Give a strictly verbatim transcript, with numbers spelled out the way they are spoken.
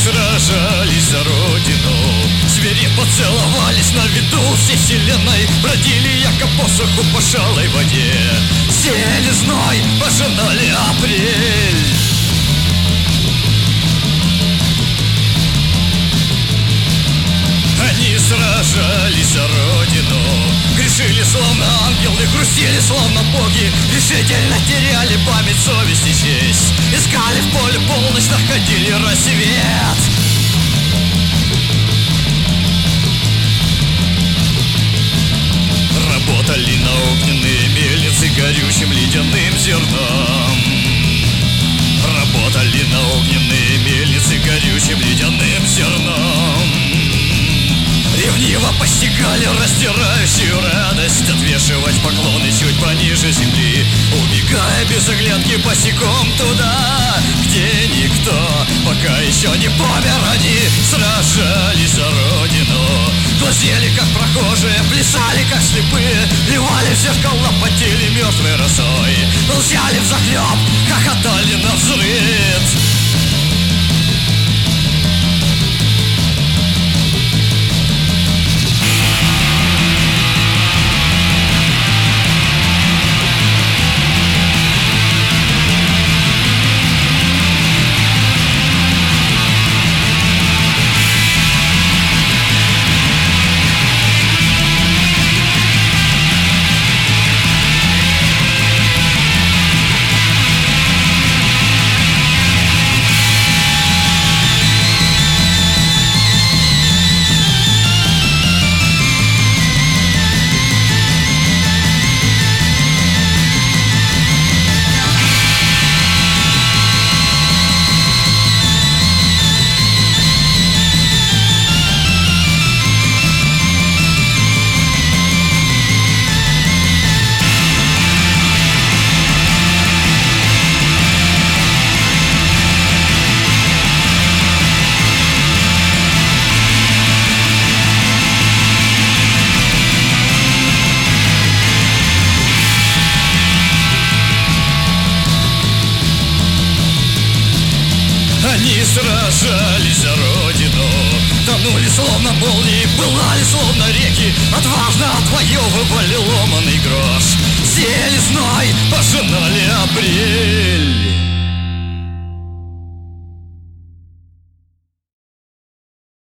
сражались за родину, свирепо целовались на виду всей вселенной, бродили яко посоху по шалой воде, сеяли зной, пожинали апрель. Они сражались за родину, грешили словно ангелы, грустили словно боги, решительно теряли память, совесть и честь, искали в поле полночь, находили рассвет. Работали на огненные мельницы горючим ледяным зерном. Работали на огненные мельницы горючим ледяным зерном. Ревниво постигали раздирающую радость, отвешивать поклоны чуть пониже земли, убегая без оглядки босиком туда, где никто пока еще не помер. Они сражались за родину, глазели как прохожие, плясали как слепые, плевали в зеркала, потели мертвой росой, молчали взахлеб, хохотали навзрыд. Они сражались за родину, тонули словно молнии, пылали словно реки, отважно отвоевывали ломаный грош, сеяли зной, пожинали апрель.